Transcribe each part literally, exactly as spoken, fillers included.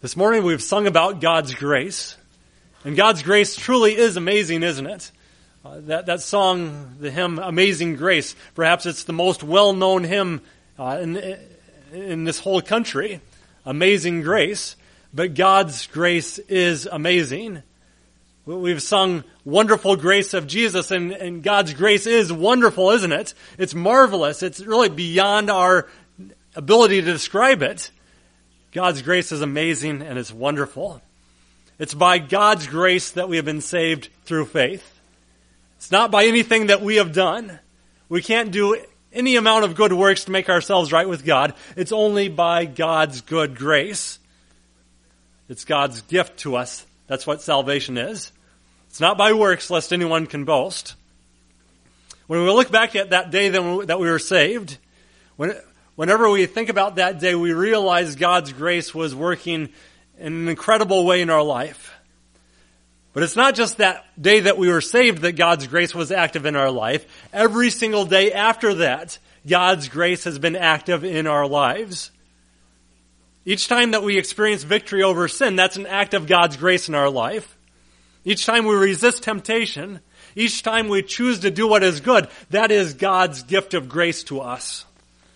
This morning we've sung about God's grace. And God's grace truly is amazing, isn't it? Uh, that, that song, the hymn, Amazing Grace, perhaps it's the most well-known hymn uh, in, in this whole country. Amazing Grace. But God's grace is amazing. We've sung Wonderful Grace of Jesus, and, and God's grace is wonderful, isn't it? It's marvelous. It's really beyond our ability to describe it. God's grace is amazing and it's wonderful. It's by God's grace that we have been saved through faith. It's not by anything that we have done. We can't do any amount of good works to make ourselves right with God. It's only by God's good grace. It's God's gift to us. That's what salvation is. It's not by works, lest anyone can boast. When we look back at that day that we were saved, when, whenever we think about that day, we realize God's grace was working in an incredible way in our life. But it's not just that day that we were saved that God's grace was active in our life. Every single day after that, God's grace has been active in our lives. Each time that we experience victory over sin, that's an act of God's grace in our life. Each time we resist temptation, each time we choose to do what is good, that is God's gift of grace to us.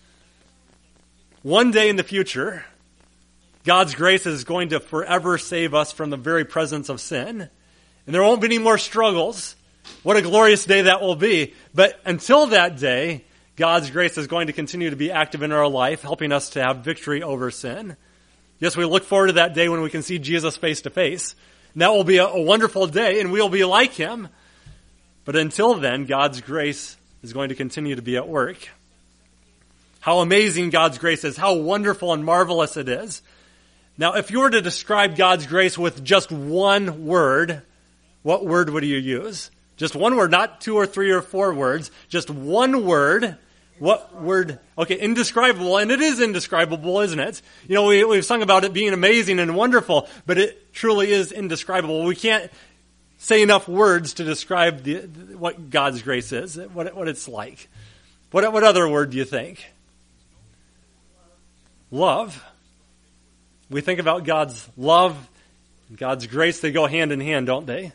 One day in the future, God's grace is going to forever save us from the very presence of sin. And there won't be any more struggles. What a glorious day that will be. But until that day, God's grace is going to continue to be active in our life, helping us to have victory over sin. Yes, we look forward to that day when we can see Jesus face to face. And that will be a, a wonderful day, and we'll be like him. But until then, God's grace is going to continue to be at work. How amazing God's grace is. How wonderful and marvelous it is. Now, if you were to describe God's grace with just one word, what word would you use? Just one word, not two or three or four words. Just one word. What word? Okay, indescribable. And it is indescribable, isn't it? You know, we, we've sung about it being amazing and wonderful, but it truly is indescribable. We can't say enough words to describe the, what God's grace is, what, what it's like. What, what other word do you think? Love. We think about God's love and God's grace. They go hand in hand, don't they?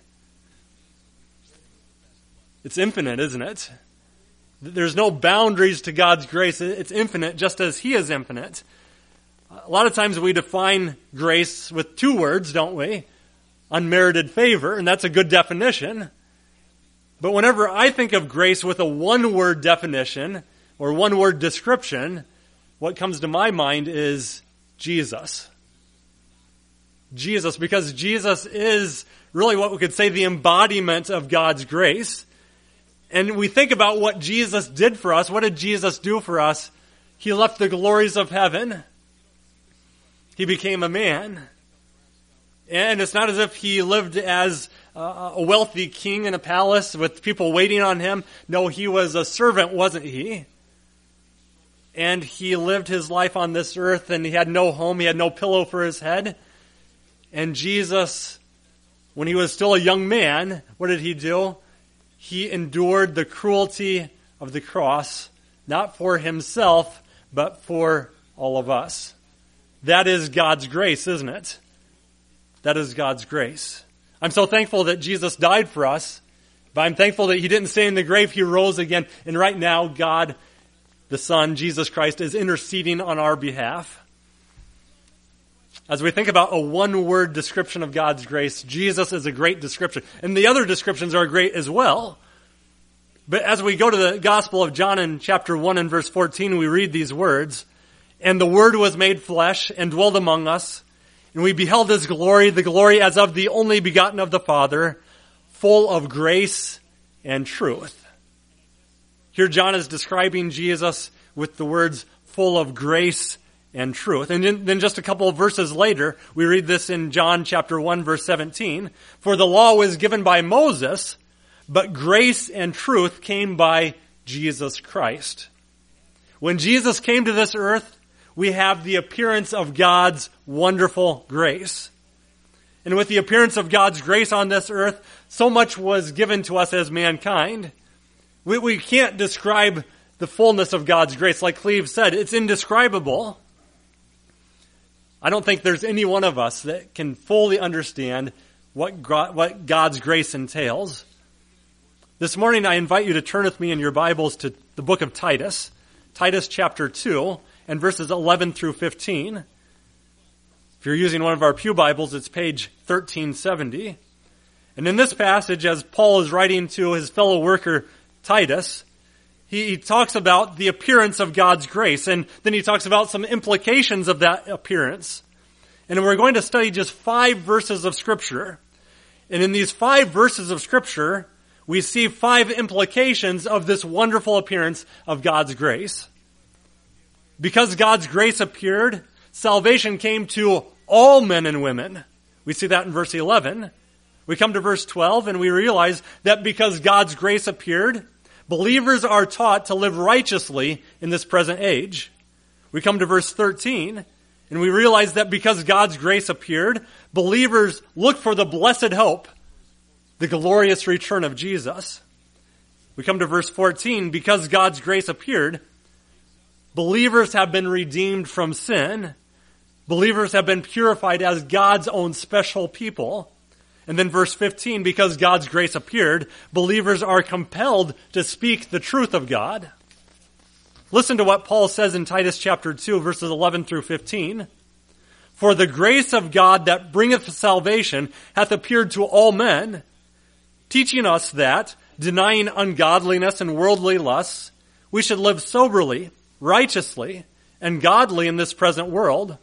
It's infinite, isn't it? There's no boundaries to God's grace. It's infinite, just as he is infinite. A lot of times we define grace with two words, don't we? Unmerited favor, and that's a good definition. But whenever I think of grace with a one-word definition or one-word description, what comes to my mind is Jesus. Jesus, because Jesus is really what we could say the embodiment of God's grace. And we think about what Jesus did for us. What did Jesus do for us? He left the glories of heaven. He became a man. And it's not as if he lived as a wealthy king in a palace with people waiting on him. No, he was a servant, wasn't he? And he lived his life on this earth, and he had no home. He had no pillow for his head. And Jesus, when he was still a young man, what did he do? He endured the cruelty of the cross, not for himself, but for all of us. That is God's grace, isn't it? That is God's grace. I'm so thankful that Jesus died for us, but I'm thankful that he didn't stay in the grave, he rose again. And right now, God, the Son, Jesus Christ, is interceding on our behalf. As we think about a one-word description of God's grace, Jesus is a great description. And the other descriptions are great as well. But as we go to the Gospel of John in chapter one and verse fourteen, we read these words, "And the Word was made flesh and dwelled among us, and we beheld his glory, the glory as of the only begotten of the Father, full of grace and truth." Here John is describing Jesus with the words full of grace and truth. And then just a couple of verses later, we read this in John chapter one, verse seventeen. "For the law was given by Moses, but grace and truth came by Jesus Christ." When Jesus came to this earth, we have the appearance of God's wonderful grace. And with the appearance of God's grace on this earth, so much was given to us as mankind. We, we can't describe the fullness of God's grace. Like Cleve said, it's indescribable. I don't think there's any one of us that can fully understand what God, what God's grace entails. This morning, I invite you to turn with me in your Bibles to the book of Titus, Titus chapter two, and verses eleven through fifteen. If you're using one of our pew Bibles, it's page thirteen seventy. And in this passage, as Paul is writing to his fellow worker Titus, he, he talks about the appearance of God's grace, and then he talks about some implications of that appearance. And we're going to study just five verses of Scripture. And in these five verses of Scripture, we see five implications of this wonderful appearance of God's grace. Because God's grace appeared, salvation came to all men and women. We see that in verse eleven. We come to verse twelve and we realize that because God's grace appeared, believers are taught to live righteously in this present age. We come to verse thirteen and we realize that because God's grace appeared, believers look for the blessed hope, the glorious return of Jesus. We come to verse fourteen, because God's grace appeared, believers have been redeemed from sin. Believers have been purified as God's own special people. And then verse fifteen, because God's grace appeared, believers are compelled to speak the truth of God. Listen to what Paul says in Titus chapter two, verses eleven through fifteen. For the grace of God that bringeth salvation hath appeared to all men, teaching us that, denying ungodliness and worldly lusts, we should live soberly, righteously, and godly in this present world,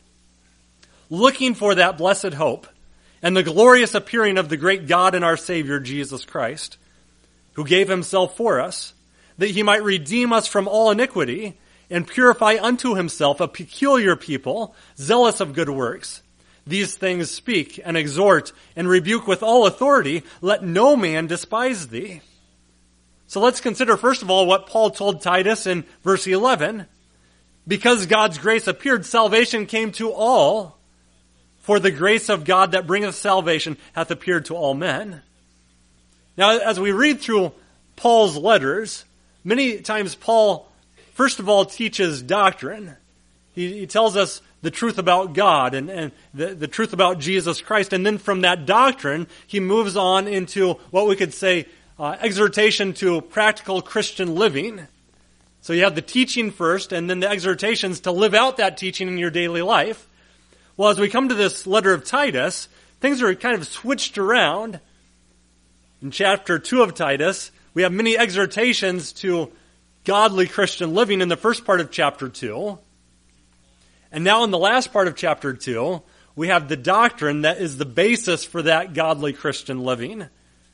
looking for that blessed hope and the glorious appearing of the great God and our Savior, Jesus Christ, who gave himself for us, that he might redeem us from all iniquity and purify unto himself a peculiar people, zealous of good works. These things speak and exhort and rebuke with all authority. Let no man despise thee. So let's consider first of all what Paul told Titus in verse eleven. Because God's grace appeared, salvation came to all. For the grace of God that bringeth salvation hath appeared to all men. Now, as we read through Paul's letters, many times Paul, first of all, teaches doctrine. He, he tells us the truth about God and, and the, the truth about Jesus Christ. And then from that doctrine, he moves on into what we could say uh, exhortation to practical Christian living. So you have the teaching first, and then the exhortations to live out that teaching in your daily life. Well, as we come to this letter of Titus, things are kind of switched around. In chapter two of Titus, we have many exhortations to godly Christian living in the first part of chapter two. And now in the last part of chapter two, we have the doctrine that is the basis for that godly Christian living.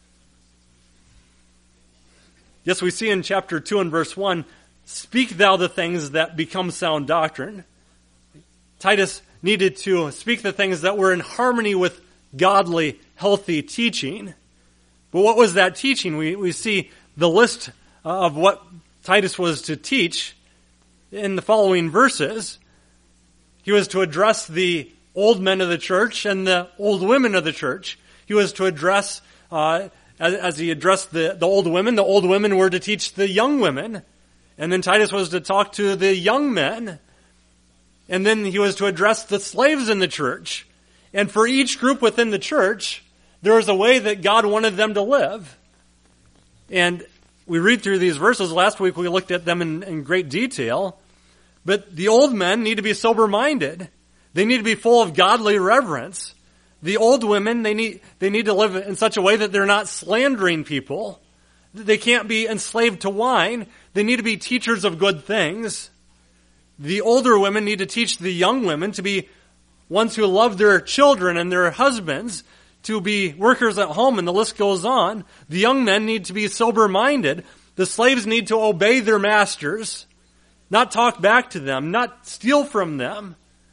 Yes, we see in chapter two and verse one, speak thou the things that become sound doctrine. Titus needed to speak the things that were in harmony with godly, healthy teaching. But what was that teaching? We, we see the list of what Titus was to teach in the following verses. He was to address the old men of the church and the old women of the church. He was to address, uh, as, as he addressed the, the old women, the old women were to teach the young women. And then Titus was to talk to the young men. And then he was to address the slaves in the church. And for each group within the church, there was a way that God wanted them to live. And we read through these verses. Last week we looked at them in, in great detail. But the old men need to be sober-minded. They need to be full of godly reverence. The old women, they need, they need to live in such a way that they're not slandering people. They can't be enslaved to wine. They need to be teachers of good things. The older women need to teach the young women to be ones who love their children and their husbands, to be workers at home, and the list goes on. The young men need to be sober-minded. The slaves need to obey their masters, not talk back to them, not steal from them.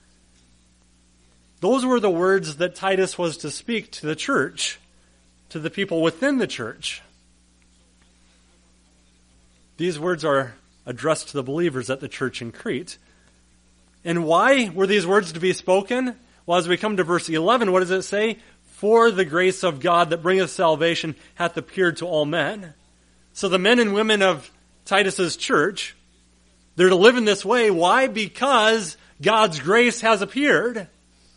Those were the words that Titus was to speak to the church, to the people within the church. These words are addressed to the believers at the church in Crete. And why were these words to be spoken? Well, as we come to verse eleven, what does it say? For the grace of God that bringeth salvation hath appeared to all men. So the men and women of Titus's church, they're to live in this way. Why? Because God's grace has appeared.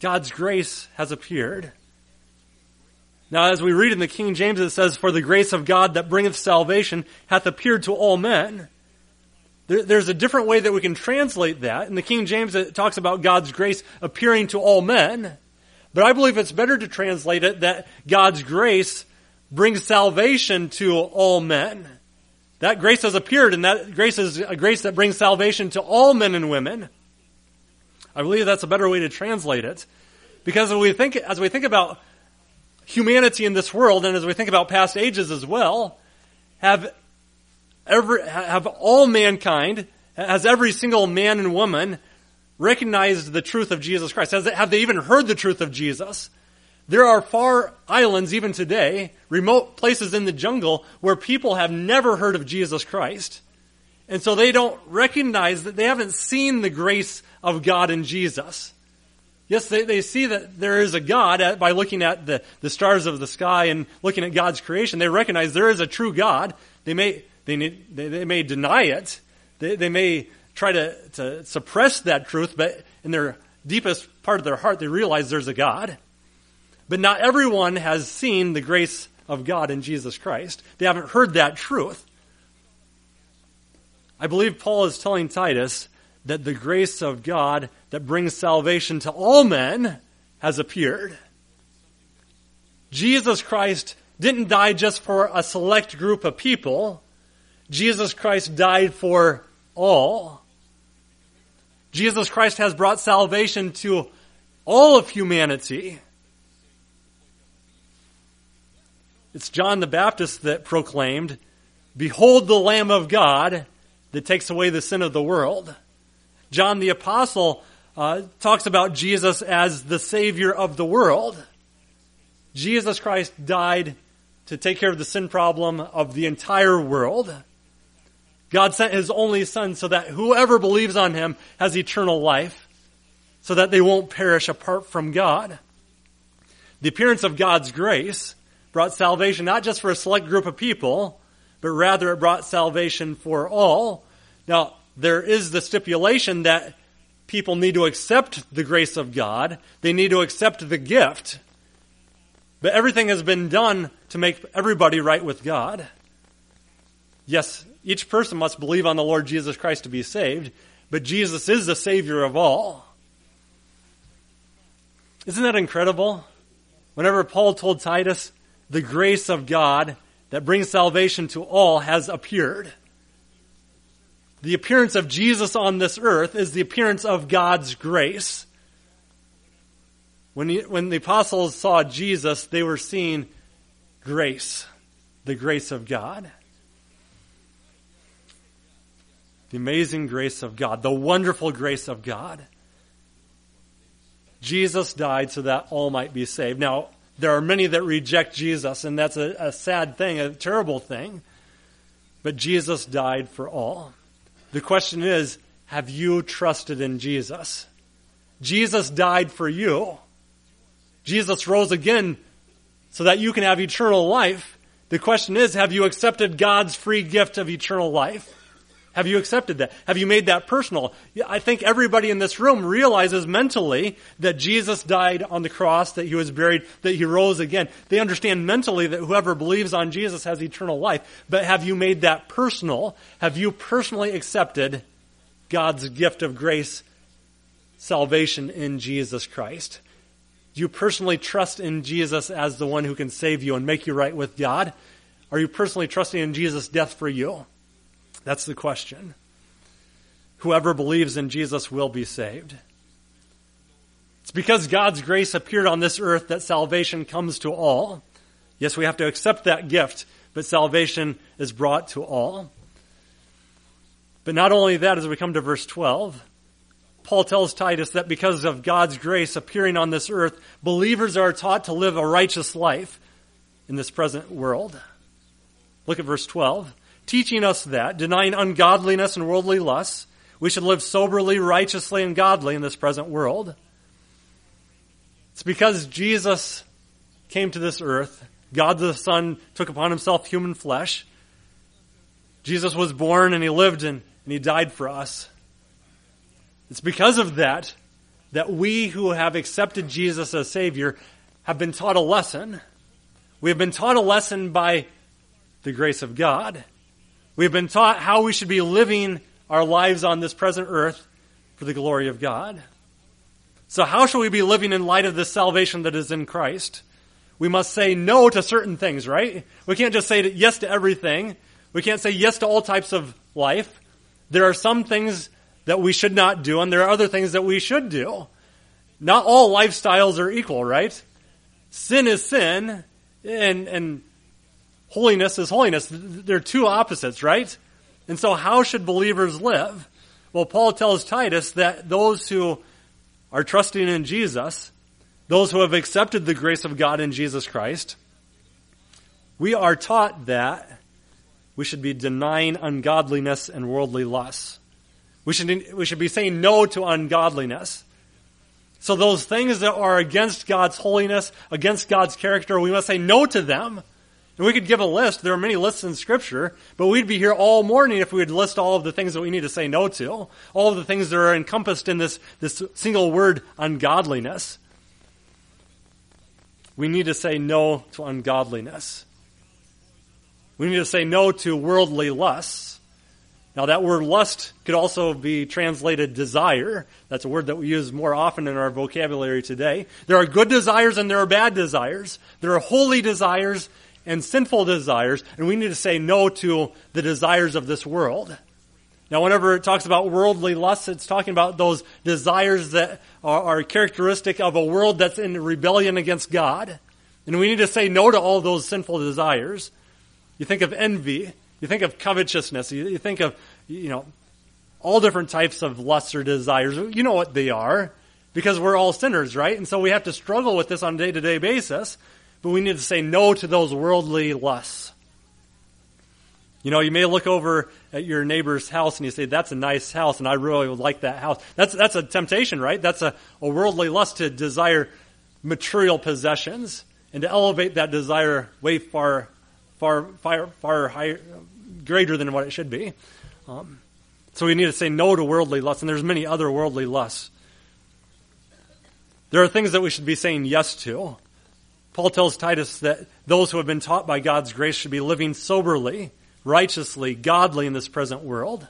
God's grace has appeared. Now, as we read in the King James, it says, "For the grace of God that bringeth salvation hath appeared to all men." There, there's a different way that we can translate that. In the King James, it talks about God's grace appearing to all men. But I believe it's better to translate it that God's grace brings salvation to all men. That grace has appeared, and that grace is a grace that brings salvation to all men and women. I believe that's a better way to translate it. Because as we think, as we think about humanity in this world, and as we think about past ages as well, have every, have all mankind, has every single man and woman recognized the truth of Jesus Christ? Has, have they even heard the truth of Jesus? There are far islands even today, remote places in the jungle, where people have never heard of Jesus Christ. And so they don't recognize that they haven't seen the grace of God in Jesus. Yes, they, they see that there is a God by looking at the, the stars of the sky and looking at God's creation. They recognize there is a true God. They may they they, they may deny it. They, they may try to, to suppress that truth, but in their deepest part of their heart, they realize there's a God. But not everyone has seen the grace of God in Jesus Christ. They haven't heard that truth. I believe Paul is telling Titus that the grace of God that brings salvation to all men has appeared. Jesus Christ didn't die just for a select group of people. Jesus Christ died for all. Jesus Christ has brought salvation to all of humanity. It's John the Baptist that proclaimed, "Behold the Lamb of God that takes away the sin of the world." John the Apostle uh, talks about Jesus as the Savior of the world. Jesus Christ died to take care of the sin problem of the entire world. God sent His only Son so that whoever believes on Him has eternal life, so that they won't perish apart from God. The appearance of God's grace brought salvation not just for a select group of people, but rather it brought salvation for all. Now, there is the stipulation that people need to accept the grace of God. They need to accept the gift. But everything has been done to make everybody right with God. Yes, each person must believe on the Lord Jesus Christ to be saved, but Jesus is the Savior of all. Isn't that incredible? Whenever Paul told Titus, the grace of God that brings salvation to all has appeared. The appearance of Jesus on this earth is the appearance of God's grace. When, he, when the apostles saw Jesus, they were seeing grace, the grace of God. The amazing grace of God, the wonderful grace of God. Jesus died so that all might be saved. Now, there are many that reject Jesus, and that's a, a sad thing, a terrible thing. But Jesus died for all. The question is, have you trusted in Jesus? Jesus died for you. Jesus rose again so that you can have eternal life. The question is, have you accepted God's free gift of eternal life? Have you accepted that? Have you made that personal? I think everybody in this room realizes mentally that Jesus died on the cross, that He was buried, that He rose again. They understand mentally that whoever believes on Jesus has eternal life. But have you made that personal? Have you personally accepted God's gift of grace, salvation in Jesus Christ? Do you personally trust in Jesus as the one who can save you and make you right with God? Are you personally trusting in Jesus' death for you? That's the question. Whoever believes in Jesus will be saved. It's because God's grace appeared on this earth that salvation comes to all. Yes, we have to accept that gift, but salvation is brought to all. But not only that, as we come to verse twelve, Paul tells Titus that because of God's grace appearing on this earth, believers are taught to live a righteous life in this present world. Look at verse twelve. Teaching us that, denying ungodliness and worldly lusts, we should live soberly, righteously, and godly in this present world. It's because Jesus came to this earth, God the Son took upon Himself human flesh. Jesus was born and He lived and, and He died for us. It's because of that that we who have accepted Jesus as Savior have been taught a lesson. We have been taught a lesson by the grace of God. We have been taught how we should be living our lives on this present earth for the glory of God. So how shall we be living in light of this salvation that is in Christ? We must say no to certain things, right? We can't just say yes to everything. We can't say yes to all types of life. There are some things that we should not do, and there are other things that we should do. Not all lifestyles are equal, right? Sin is sin, and, and holiness is holiness. They're two opposites, right? And so how should believers live? Well, Paul tells Titus that those who are trusting in Jesus, those who have accepted the grace of God in Jesus Christ, we are taught that we should be denying ungodliness and worldly lusts. We should, we should be saying no to ungodliness. So those things that are against God's holiness, against God's character, we must say no to them. And we could give a list. There are many lists in Scripture, but we'd be here all morning if we would list all of the things that we need to say no to, all of the things that are encompassed in this, this single word, ungodliness. We need to say no to ungodliness. We need to say no to worldly lusts. Now that word lust could also be translated desire. That's a word that we use more often in our vocabulary today. There are good desires and there are bad desires. There are holy desires and sinful desires, and we need to say no to the desires of this world. Now whenever it talks about worldly lusts, it's talking about those desires that are, are characteristic of a world that's in rebellion against God. And we need to say no to all those sinful desires. You think of envy. You think of covetousness. You, you think of, you know, all different types of lusts or desires. You know what they are because we're all sinners, right? And so we have to struggle with this on a day-to-day basis, but we need to say no to those worldly lusts. You know, you may look over at your neighbor's house and you say, that's a nice house and I really would like that house. That's that's a temptation, right? That's a, a worldly lust to desire material possessions and to elevate that desire way far Far, far, far higher, greater than what it should be. Um, so we need to say no to worldly lusts, and there's many other worldly lusts. There are things that we should be saying yes to. Paul tells Titus that those who have been taught by God's grace should be living soberly, righteously, godly in this present world.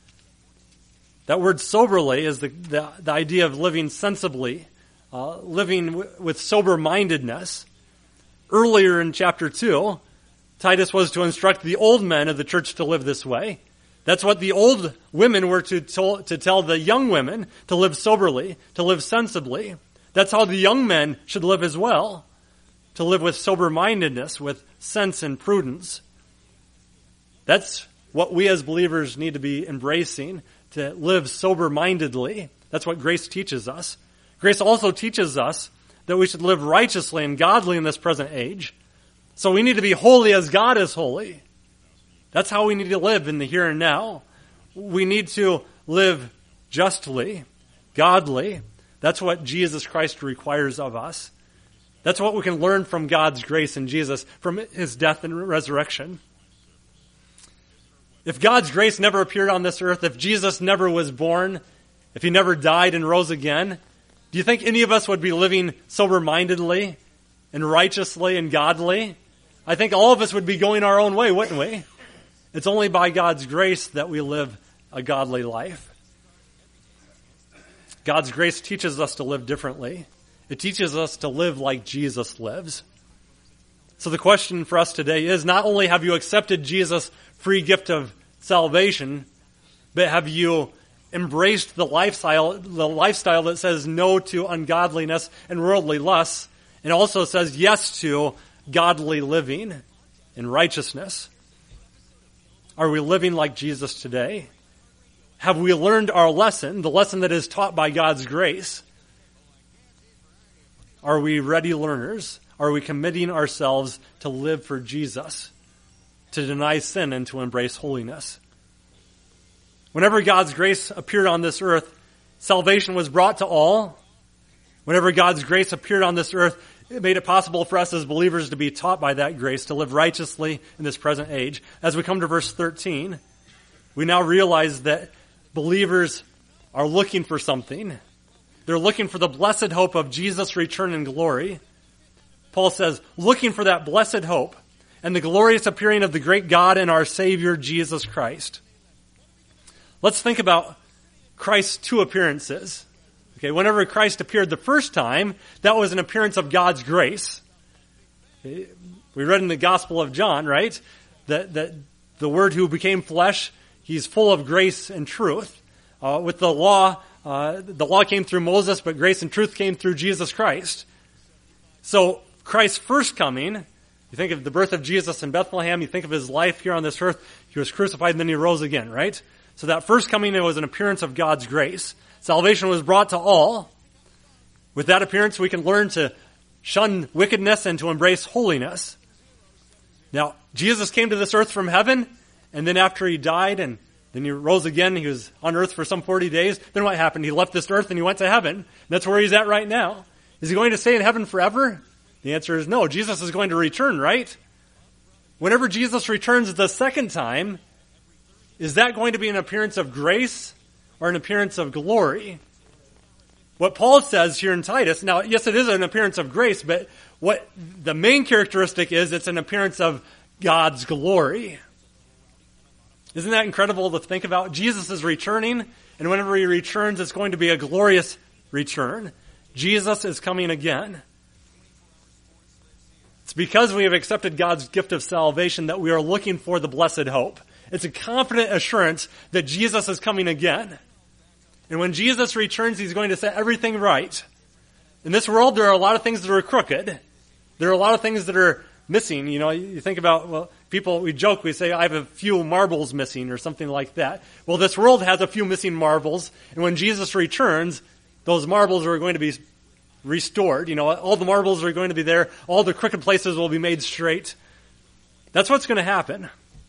That word soberly is the, the, the idea of living sensibly, uh, living w- with sober-mindedness. Earlier in chapter two, Titus was to instruct the old men of the church to live this way. That's what the old women were to, to, to tell the young women, to live soberly, to live sensibly. That's how the young men should live as well, to live with sober-mindedness, with sense and prudence. That's what we as believers need to be embracing, to live sober-mindedly. That's what grace teaches us. Grace also teaches us that we should live righteously and godly in this present age. So we need to be holy as God is holy. That's how we need to live in the here and now. We need to live justly, godly. That's what Jesus Christ requires of us. That's what we can learn from God's grace in Jesus, from his death and resurrection. If God's grace never appeared on this earth, if Jesus never was born, if he never died and rose again, do you think any of us would be living sober-mindedly and righteously and godly? I think all of us would be going our own way, wouldn't we? It's only by God's grace that we live a godly life. God's grace teaches us to live differently. It teaches us to live like Jesus lives. So the question for us today is, not only have you accepted Jesus' free gift of salvation, but have you embraced the lifestyle, the lifestyle that says no to ungodliness and worldly lusts, and also says yes to godly living and righteousness? Are we living like Jesus today? Have we learned our lesson, the lesson that is taught by God's grace? Are we ready learners? Are we committing ourselves to live for Jesus, to deny sin and to embrace holiness? Whenever God's grace appeared on this earth, salvation was brought to all. Whenever God's grace appeared on this earth, it made it possible for us as believers to be taught by that grace, to live righteously in this present age. As we come to verse thirteen, we now realize that believers are looking for something. They're looking for the blessed hope of Jesus' return in glory. Paul says, looking for that blessed hope and the glorious appearing of the great God and our Savior, Jesus Christ. Let's think about Christ's two appearances. Okay, whenever Christ appeared the first time, that was an appearance of God's grace. We read in the Gospel of John, right, that, that the Word who became flesh, he's full of grace and truth. Uh, with the law, uh, the law came through Moses, but grace and truth came through Jesus Christ. So Christ's first coming, you think of the birth of Jesus in Bethlehem, you think of his life here on this earth, he was crucified and then he rose again, right? So that first coming, it was an appearance of God's grace. Salvation was brought to all. With that appearance, we can learn to shun wickedness and to embrace holiness. Now, Jesus came to this earth from heaven, and then after he died and then he rose again, he was on earth for some forty days. Then what happened? He left this earth and he went to heaven. And that's where he's at right now. Is he going to stay in heaven forever? The answer is no. Jesus is going to return, right? Whenever Jesus returns the second time, is that going to be an appearance of grace or an appearance of glory? What Paul says here in Titus, now, yes, it is an appearance of grace, but what the main characteristic is, it's an appearance of God's glory. Isn't that incredible to think about? Jesus is returning, and whenever he returns, it's going to be a glorious return. Jesus is coming again. It's because we have accepted God's gift of salvation that we are looking for the blessed hope. It's a confident assurance that Jesus is coming again. And when Jesus returns, he's going to set everything right. In this world, there are a lot of things that are crooked. There are a lot of things that are missing. You know, you think about, well, people, we joke, we say, I have a few marbles missing or something like that. Well, this world has a few missing marbles, and when Jesus returns, those marbles are going to be restored. You know, all the marbles are going to be there. All the crooked places will be made straight. That's what's going to happen.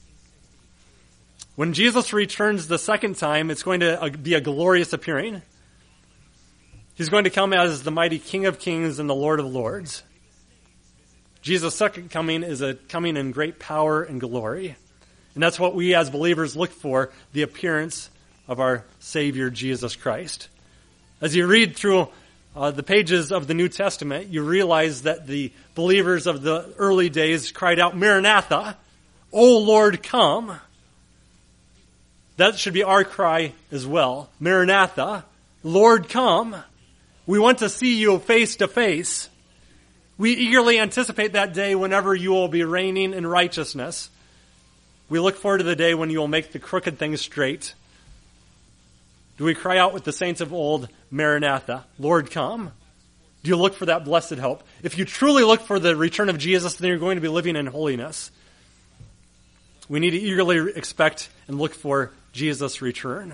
When Jesus returns the second time, it's going to be a glorious appearing. He's going to come as the mighty King of Kings and the Lord of Lords. Jesus' second coming is a coming in great power and glory. And that's what we as believers look for, the appearance of our Savior, Jesus Christ. As you read through uh, the pages of the New Testament, you realize that the believers of the early days cried out, Maranatha, O Lord, come. That should be our cry as well. Maranatha, Lord, come. We want to see you face to face. We eagerly anticipate that day whenever you will be reigning in righteousness. We look forward to the day when you will make the crooked things straight. Do we cry out with the saints of old, Maranatha, Lord, come? Do you look for that blessed hope? If you truly look for the return of Jesus, then you're going to be living in holiness. We need to eagerly expect and look for Jesus' return.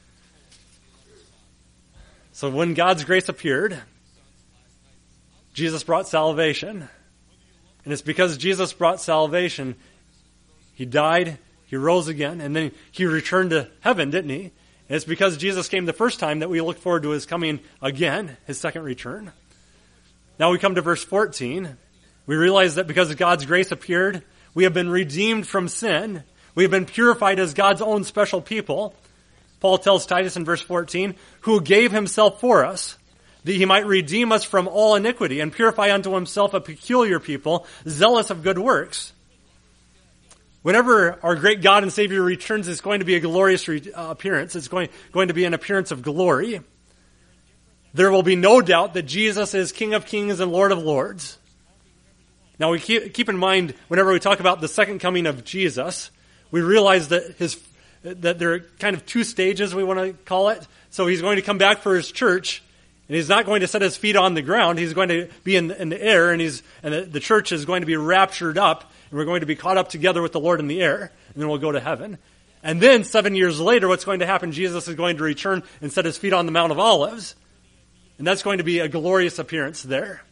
So when God's grace appeared, Jesus brought salvation. And it's because Jesus brought salvation, he died, he rose again, and then he returned to heaven, didn't he? And it's because Jesus came the first time that we look forward to his coming again, his second return. Now we come to verse fourteen. We realize that because God's grace appeared, we have been redeemed from sin. We have been purified as God's own special people. Paul tells Titus in verse fourteen, who gave himself for us, that he might redeem us from all iniquity and purify unto himself a peculiar people, zealous of good works. Whenever our great God and Savior returns, it's going to be a glorious re- uh, appearance. It's going, going to be an appearance of glory. There will be no doubt that Jesus is King of Kings and Lord of Lords. Now we keep, keep in mind, whenever we talk about the second coming of Jesus, we realize that his that there are kind of two stages, we want to call it. So he's going to come back for his church, and he's not going to set his feet on the ground. He's going to be in, in the air, and he's and the, the church is going to be raptured up, and we're going to be caught up together with the Lord in the air, and then we'll go to heaven. And then seven years later, what's going to happen? Jesus is going to return and set his feet on the Mount of Olives, and that's going to be a glorious appearance there.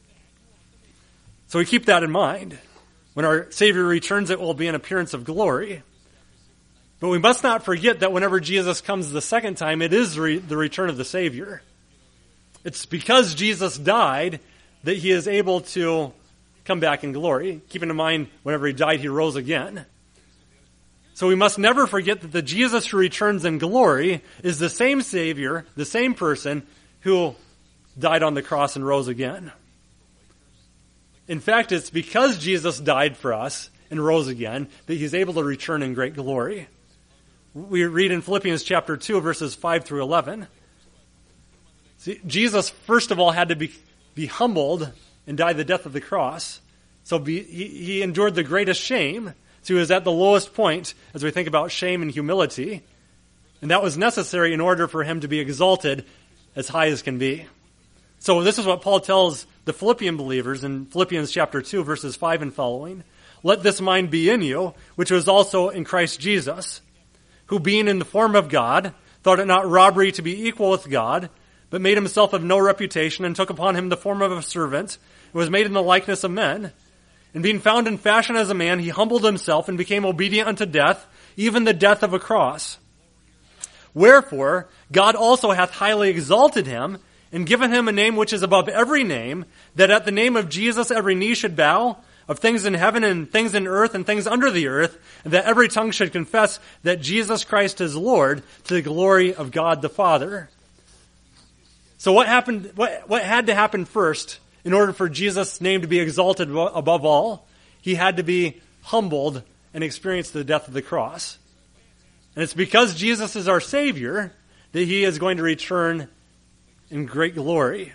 So we keep that in mind. When our Savior returns, it will be an appearance of glory. But we must not forget that whenever Jesus comes the second time, it is re- the return of the Savior. It's because Jesus died that he is able to come back in glory. Keeping in mind, whenever he died, he rose again. So we must never forget that the Jesus who returns in glory is the same Savior, the same person, who died on the cross and rose again. In fact, it's because Jesus died for us and rose again that he's able to return in great glory. We read in Philippians chapter two, verses five through eleven. See, Jesus, first of all, had to be, be humbled and die the death of the cross. So be, he, he endured the greatest shame. So he was at the lowest point as we think about shame and humility. And that was necessary in order for him to be exalted as high as can be. So this is what Paul tells the Philippian believers in Philippians chapter two, verses five and following. Let this mind be in you, which was also in Christ Jesus, who being in the form of God, thought it not robbery to be equal with God, but made himself of no reputation, and took upon him the form of a servant, and was made in the likeness of men. And being found in fashion as a man, he humbled himself and became obedient unto death, even the death of a cross. Wherefore, God also hath highly exalted him, and given him a name which is above every name, that at the name of Jesus every knee should bow, of things in heaven and things in earth and things under the earth, and that every tongue should confess that Jesus Christ is Lord, to the glory of God the Father. So what happened? What, what had to happen first in order for Jesus' name to be exalted above all? He had to be humbled and experience the death of the cross. And it's because Jesus is our Savior that he is going to return in great glory.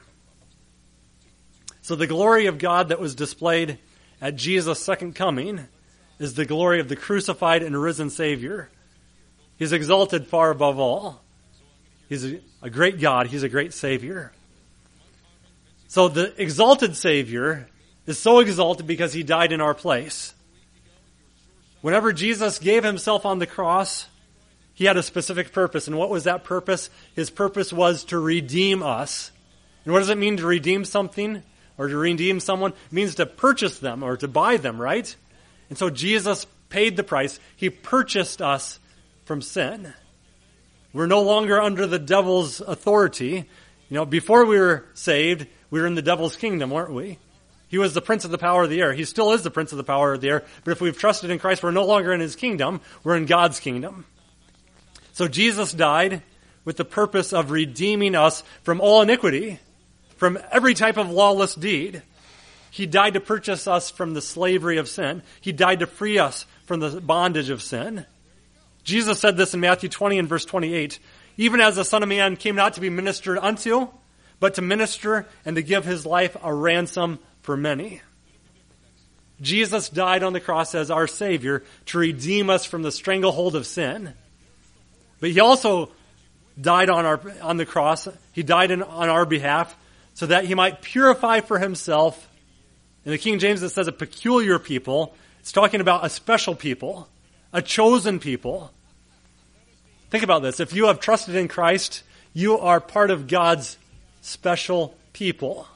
So the glory of God that was displayed at Jesus' second coming is the glory of the crucified and risen Savior. He's exalted far above all. He's a, a great God. He's a great Savior. So the exalted Savior is so exalted because he died in our place. Whenever Jesus gave himself on the cross, he had a specific purpose. And what was that purpose? His purpose was to redeem us. And what does it mean to redeem something or to redeem someone? It means to purchase them or to buy them, right? And so Jesus paid the price. He purchased us from sin. We're no longer under the devil's authority. You know, before we were saved, we were in the devil's kingdom, weren't we? He was the prince of the power of the air. He still is the prince of the power of the air. But if we've trusted in Christ, we're no longer in his kingdom. We're in God's kingdom. So Jesus died with the purpose of redeeming us from all iniquity, from every type of lawless deed. He died to purchase us from the slavery of sin. He died to free us from the bondage of sin. Jesus said this in Matthew twenty and verse twenty-eight. Even as the Son of Man came not to be ministered unto, but to minister and to give his life a ransom for many. Jesus died on the cross as our Savior to redeem us from the stranglehold of sin. But he also died on our on the cross. He died in, on our behalf so that he might purify for himself. In the King James it says a peculiar people. It's talking about a special people, a chosen people. Think about this. If you have trusted in Christ, you are part of God's special people.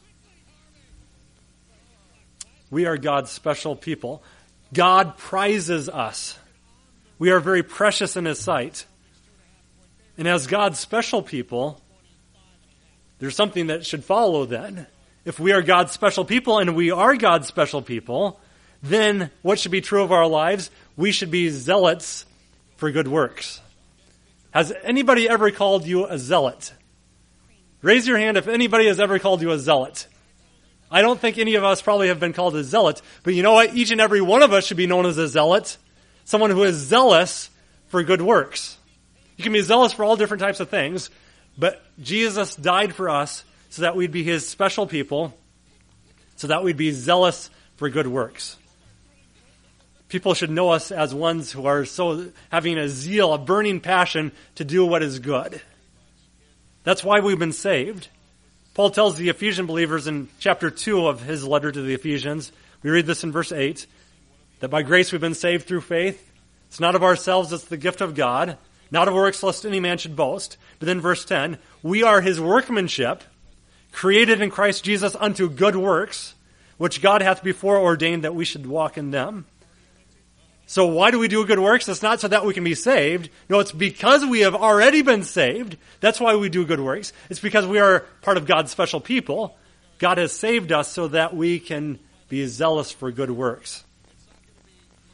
We are God's special people. God prizes us. We are very precious in his sight. And as God's special people, there's something that should follow then. If we are God's special people, and we are God's special people, then what should be true of our lives? We should be zealots for good works. Has anybody ever called you a zealot? Raise your hand if anybody has ever called you a zealot. I don't think any of us probably have been called a zealot, but you know what? Each and every one of us should be known as a zealot. Someone who is zealous for good works. You can be zealous for all different types of things, but Jesus died for us so that we'd be his special people, so that we'd be zealous for good works. People should know us as ones who are so having a zeal, a burning passion to do what is good. That's why we've been saved. Paul tells the Ephesian believers in chapter two of his letter to the Ephesians, we read this in verse eight, that by grace we've been saved through faith. It's not of ourselves, it's the gift of God, not of works lest any man should boast. But then verse ten, we are his workmanship, created in Christ Jesus unto good works, which God hath before ordained that we should walk in them. So why do we do good works? It's not so that we can be saved. No, it's because we have already been saved. That's why we do good works. It's because we are part of God's special people. God has saved us so that we can be zealous for good works.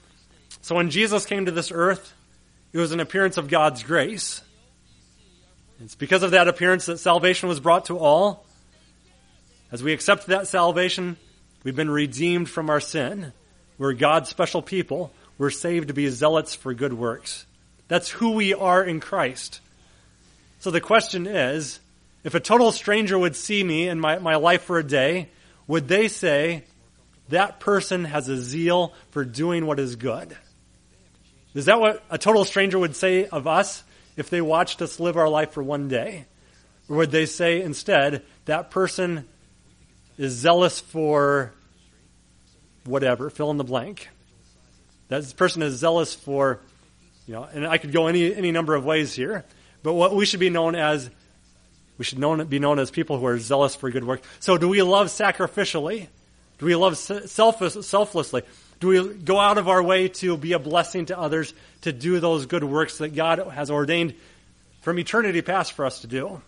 So when Jesus came to this earth, it was an appearance of God's grace. It's because of that appearance that salvation was brought to all. As we accept that salvation, we've been redeemed from our sin. We're God's special people. We're saved to be zealots for good works. That's who we are in Christ. So the question is, if a total stranger would see me in my, my life for a day, would they say, that person has a zeal for doing what is good? Is that what a total stranger would say of us if they watched us live our life for one day? Or would they say instead, that person is zealous for whatever, fill in the blank. That person is zealous for, you know, and I could go any any number of ways here, but what we should be known as, we should known, be known as people who are zealous for good work. So do we love sacrificially? Do we love self, selflessly? Do we go out of our way to be a blessing to others, to do those good works that God has ordained from eternity past for us to do?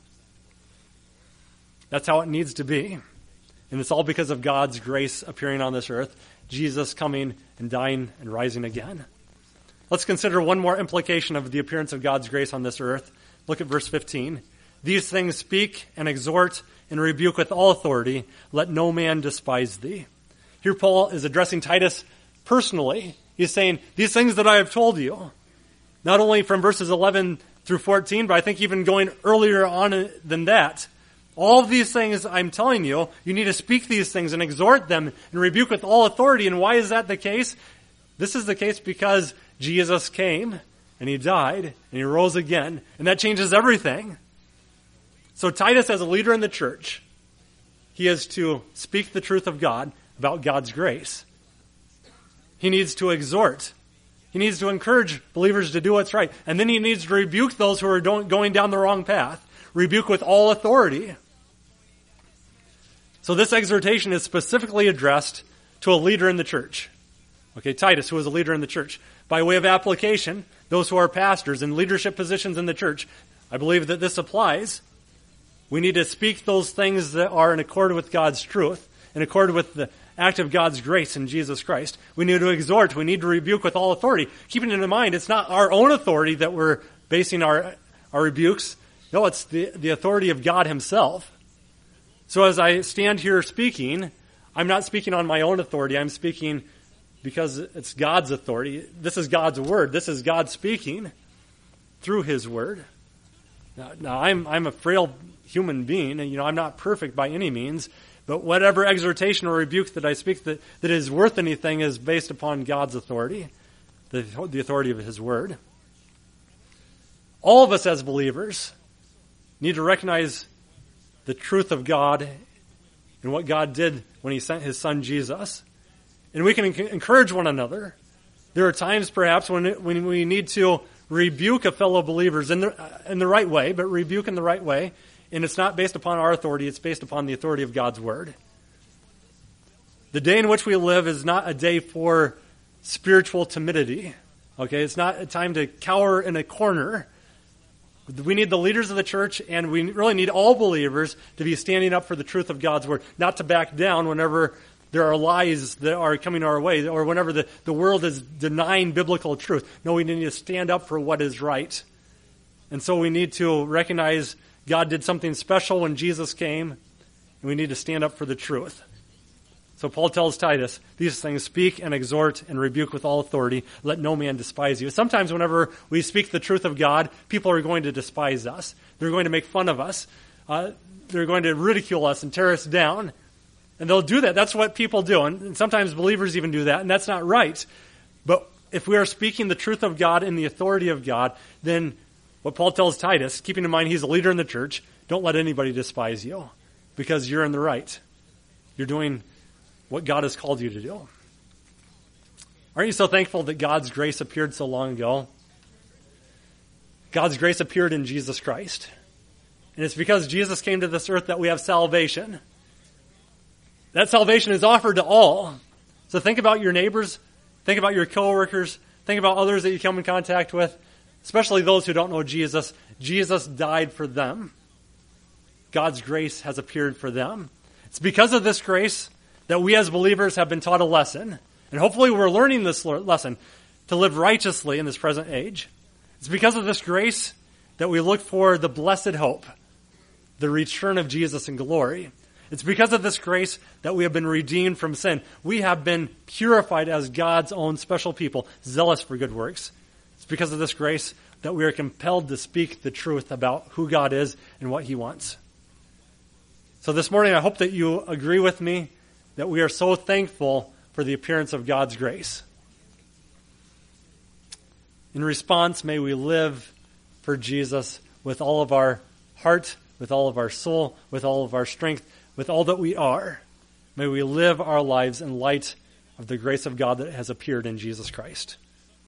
That's how it needs to be. And it's all because of God's grace appearing on this earth, Jesus coming and dying and rising again. Let's consider one more implication of the appearance of God's grace on this earth. Look at verse fifteen. These things speak and exhort and rebuke with all authority. Let no man despise thee. Here Paul is addressing Titus personally. He's saying, these things that I have told you, not only from verses eleven through fourteen, but I think even going earlier on than that, all of these things I'm telling you, you need to speak these things and exhort them and rebuke with all authority. And why is that the case? This is the case because Jesus came and he died and he rose again, and that changes everything. So Titus, as a leader in the church, he is to speak the truth of God about God's grace. He needs to exhort. He needs to encourage believers to do what's right. And then he needs to rebuke those who are going down the wrong path. Rebuke with all authority. So this exhortation is specifically addressed to a leader in the church. Okay, Titus, who is a leader in the church. By way of application, those who are pastors in leadership positions in the church, I believe that this applies. We need to speak those things that are in accord with God's truth, in accord with the act of God's grace in Jesus Christ. We need to exhort. We need to rebuke with all authority. Keeping in mind, it's not our own authority that we're basing our, our rebukes. No, it's the, the authority of God himself. So as I stand here speaking, I'm not speaking on my own authority. I'm speaking because it's God's authority. This is God's word. This is God speaking through his word. Now, now I'm, I'm a frail human being, and you know I'm not perfect by any means, but whatever exhortation or rebuke that I speak that, that is worth anything is based upon God's authority, the, the authority of his word. All of us as believers need to recognize the truth of God and what God did when he sent his son Jesus. And we can encourage one another. There are times perhaps when, it, when we need to rebuke a fellow believers in the, in the right way, but rebuke in the right way. And it's not based upon our authority, it's based upon the authority of God's word. The day in which we live is not a day for spiritual timidity. Okay, it's not a time to cower in a corner. We need the leaders of the church, and we really need all believers to be standing up for the truth of God's word, not to back down whenever there are lies that are coming our way, or whenever the, the world is denying biblical truth. No, we need to stand up for what is right. And so we need to recognize God did something special when Jesus came, and we need to stand up for the truth. So Paul tells Titus, these things speak and exhort and rebuke with all authority. Let no man despise you. Sometimes whenever we speak the truth of God, people are going to despise us. They're going to make fun of us. Uh, they're going to ridicule us and tear us down. And they'll do that. That's what people do. And sometimes believers even do that, and that's not right. But if we are speaking the truth of God in the authority of God, then what Paul tells Titus, keeping in mind he's a leader in the church, don't let anybody despise you because you're in the right. You're doing what God has called you to do. Aren't you so thankful that God's grace appeared so long ago? God's grace appeared in Jesus Christ. And it's because Jesus came to this earth that we have salvation. That salvation is offered to all. So think about your neighbors, think about your coworkers, think about others that you come in contact with, especially those who don't know Jesus. Jesus died for them. God's grace has appeared for them. It's because of this grace that we as believers have been taught a lesson, and hopefully we're learning this lesson to live righteously in this present age. It's because of this grace that we look for the blessed hope, the return of Jesus in glory. It's because of this grace that we have been redeemed from sin. We have been purified as God's own special people, zealous for good works. It's because of this grace that we are compelled to speak the truth about who God is and what he wants. So this morning, I hope that you agree with me that we are so thankful for the appearance of God's grace. In response, may we live for Jesus with all of our heart, with all of our soul, with all of our strength, with all that we are. May we live our lives in light of the grace of God that has appeared in Jesus Christ.